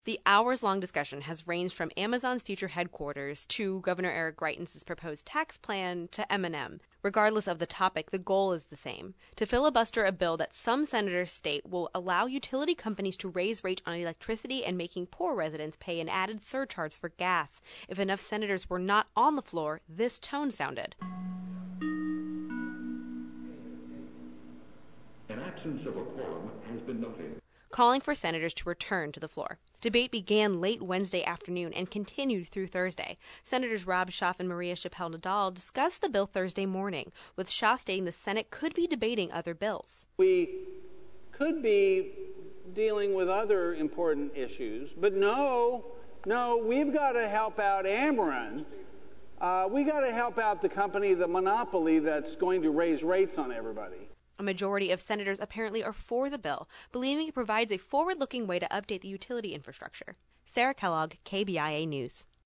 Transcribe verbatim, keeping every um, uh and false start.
The hours-long discussion has ranged from Amazon's future headquarters to Governor Eric Greitens' proposed tax plan to M and M. Regardless of the topic, the goal is the same: to filibuster a bill that some senators state will allow utility companies to raise rates on electricity and making poor residents pay an added surcharge for gas. If enough senators were not on the floor, this tone sounded. An absence of a quorum has been noted, calling for senators to return to the floor. Debate began late Wednesday afternoon and continued through Thursday. Senators Rob Schaaf and Maria Chappelle-Nadal discussed the bill Thursday morning, with Schaaf stating the Senate could be debating other bills. We could be dealing with other important issues, but no, no, we've got to help out Ameren. Uh, we got to help out the company, the monopoly that's going to raise rates on everybody. A majority of senators apparently are for the bill, believing it provides a forward-looking way to update the utility infrastructure. Sarah Kellogg, K B I A News.